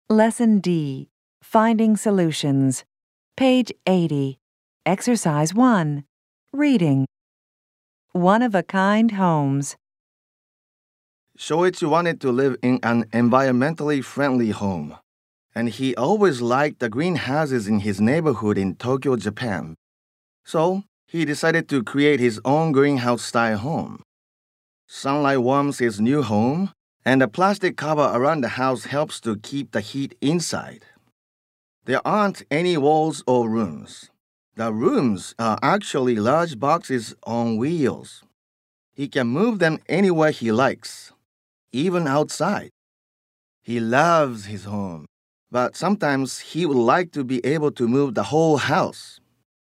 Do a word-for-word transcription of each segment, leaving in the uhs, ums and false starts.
Lesson D. Finding Solutions. Page eighty. Exercise one. Reading. One-of-a-kind homes. Shoichi wanted to live in an environmentally friendly home, and he always liked the greenhouses in his neighborhood in Tokyo, Japan. So, he decided to create his own greenhouse-style home. Sunlight warms his new home, and the plastic cover around the house helps to keep the heat inside. There aren't any walls or rooms. The rooms are actually large boxes on wheels. He can move them anywhere he likes, even outside. He loves his home, but sometimes he would like to be able to move the whole house.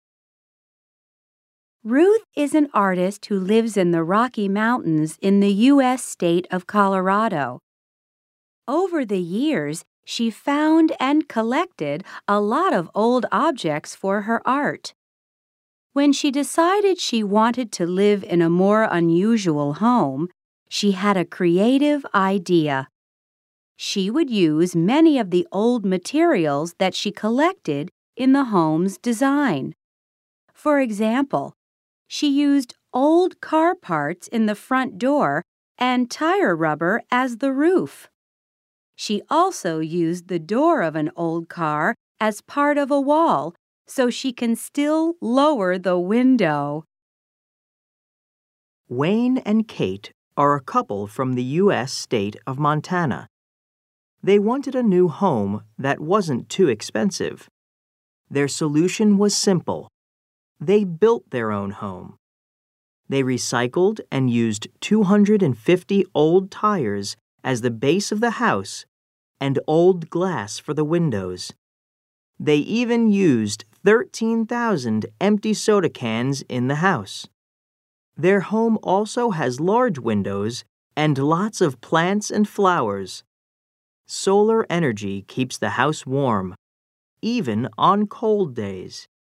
Ruth is an artist who lives in the Rocky Mountains in the U S state of Colorado. Over the years, she found and collected a lot of old objects for her art. When she decided she wanted to live in a more unusual home, she had a creative idea. She would use many of the old materials that she collected in the home's design. For example, she used old car parts in the front door and tire rubber as the roof. She also used the door of an old car as part of a wall, so she can still lower the window. Wayne and Kate are a couple from the U S state of Montana. They wanted a new home that wasn't too expensive. Their solution was simple. They built their own home. They recycled and used two hundred fifty old tires as the base of the house and old glass for the windows. They even used thirteen thousand empty soda cans in the house. Their home also has large windows and lots of plants and flowers. Solar energy keeps the house warm, even on cold days.